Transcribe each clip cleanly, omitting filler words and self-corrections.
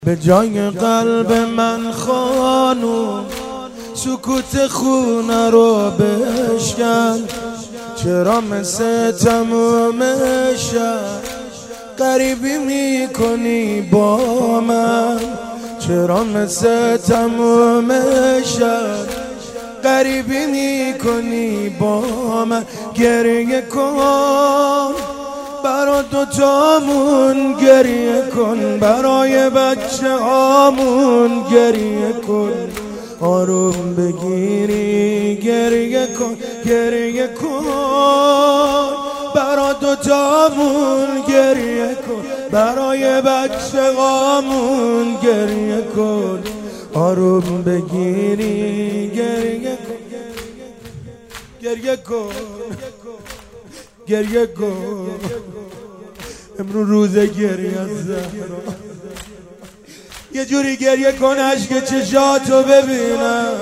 به جای قلب من خانوم سکوت خونه رو بشکن. چرا مثل تموم شب غریبی میکنی با من؟ چرا مثل تموم شب غریبی میکنی با من؟ گریه کن برا دوتامون، گریه کن برای بچه هامون، گریه کن آروم بگیری، گریه کن گریه کن برا دوتامون، گریه کن برای بچه هامون، گریه کن آروم بگیری، گریه کن گریه کن گریه کن. امروز روز گریه از زهرا، یه جوری گریه کن اشک چشاتو ببینم،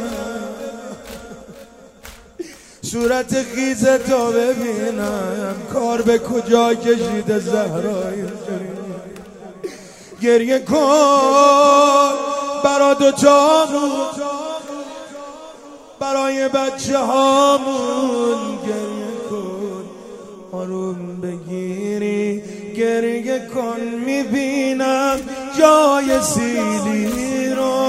صورت خیزتو ببینم، کار به کجا کشیده زهرا. گریه کن برا دوتامون، برای بچه هامون، گریه کن آروم بگیری، گریه کن. میبینم جای سیلی رو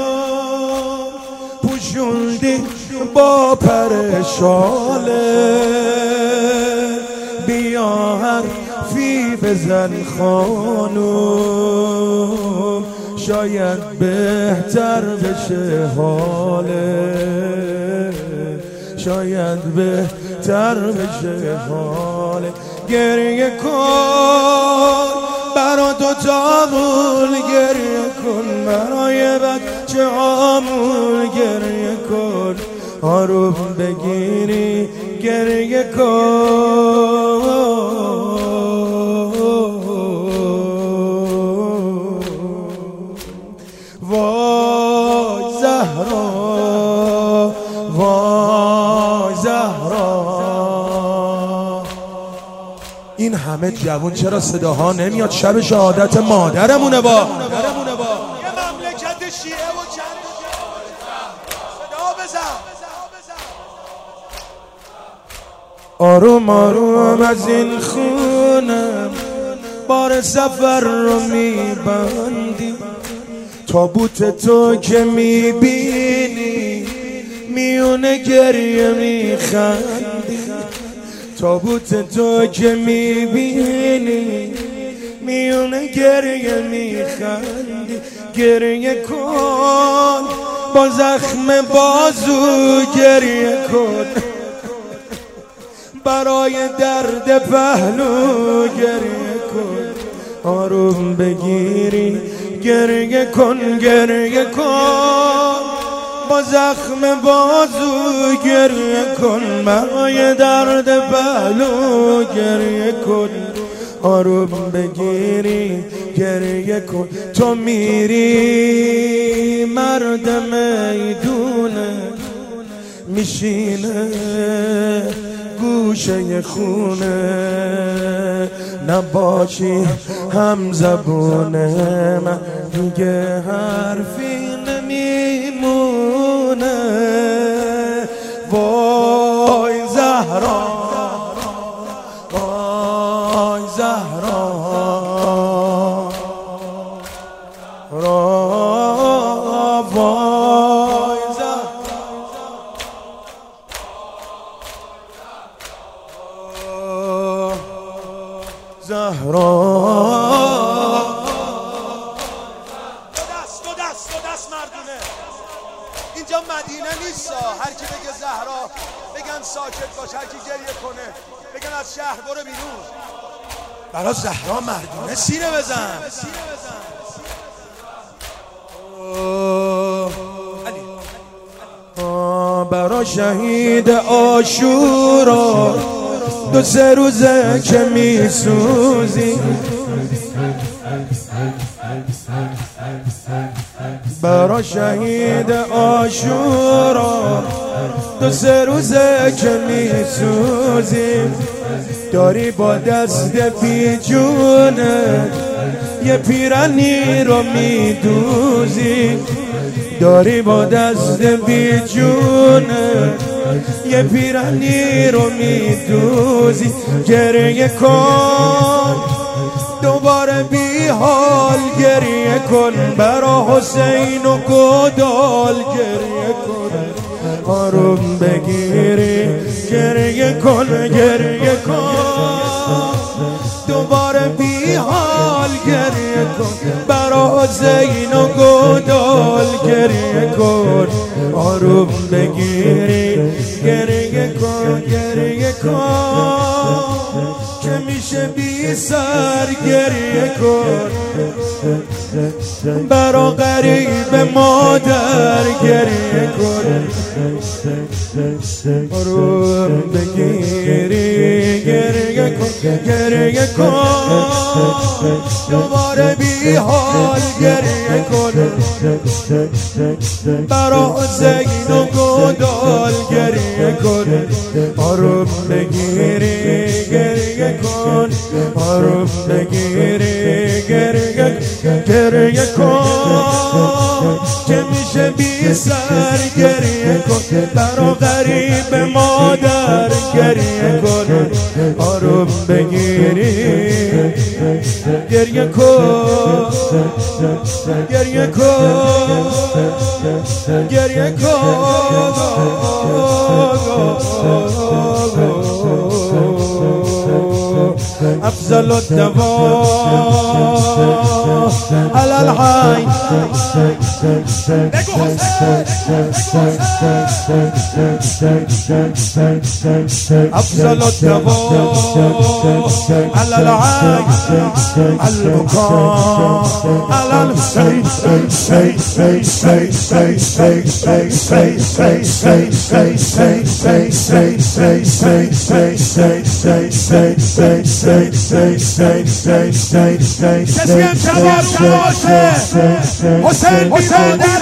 پوشوندی با پرشاله، بیا حرفی بزن خانوم، شاید بهتر بشه حاله، شاید بهتر بشه حاله. گریه کن برا دوتامون، گریه کن برای بچه هامون، گریه کن آروم بگیری، گریه کن. وای زهرا، وای زهرا، این همه جوون چرا صداها نمیاد؟ شب شهادت مادرمونه با یه مملکت شیعه و چند صدا بزن. آروم آروم از این خونم بار سفر رو میبندی، تابوت تو که میبینی میونه گریه میخندی، تابوت تو که میبینی میونه گریه میخندی. گریه کن با زخم بازو، گریه کن برای درد پهلو، گریه کن آروم بگیری، گریه کن گریه کن با زخم بازو، گریه کن برای درد پهلو، گریه کن آروم بگیری، گریه کن. تو میری مرد میدونه میشینه گوشه خونه، نباشی هم زبونه من دیگه حرفی نمیمونه. وای زهرا، وای زهرا، وای زهرا. دو دست مردونه. اینجا مدینه نیست، هر کی بگه زهرا بگن ساکت باش، هر کی گریه کنه بگن از شهر برو بیرون. برا زهرا مردونه سینه بزن. برا شهید عاشورا دو سه روزه که میسوزی، برا شهید عاشورا دو سه روزه که میسوزی، داری با دست بیجونه یه پیرنی رو میدوزی داری با دست بی جونه یه پیرنی رو میدوزی گریه کن دوباره بی حال گریه کن برا حسین و گودال گریه کن آروم بگیری گریه کن دوباره بی حال گریه کن برا حسین و گودال گریه کن آروم بگیری گریه کن که میشه بی سر گریه کن برا غریب مادر گریه کن آروم بگیری گریه کن دوباره بی حال گریه کن برا حسین و گودال گریه کن آروم بگیری گریه کن آروم بگیری گریه کن که میشه بی سر گریه کن برا غریب مادر گریه کن آروم بگیری گریه کن أفضل الدواء على الحي أفضل الدواء على الحي البكاء على الحسين کسی هم شباب باشه حسین بیمادر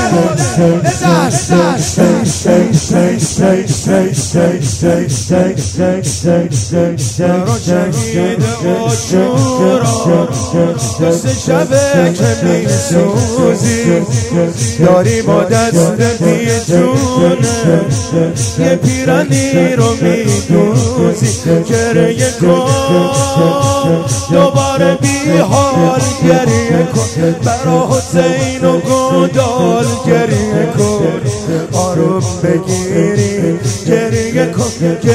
برا شهید عاشورا دست شبه که میسوزی داری با دست بی جونه یه پیرنی رو میدوزی گریه کن دوباره بی حال گریه کن برا حسین و گودال گریه کن آروم بگیری گریه کن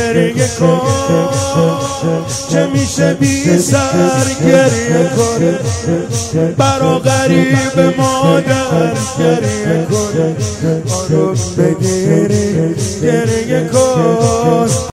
که میشه بی سر گریه کن برا غریب مادر گریه کن آروم بگیری گریه کن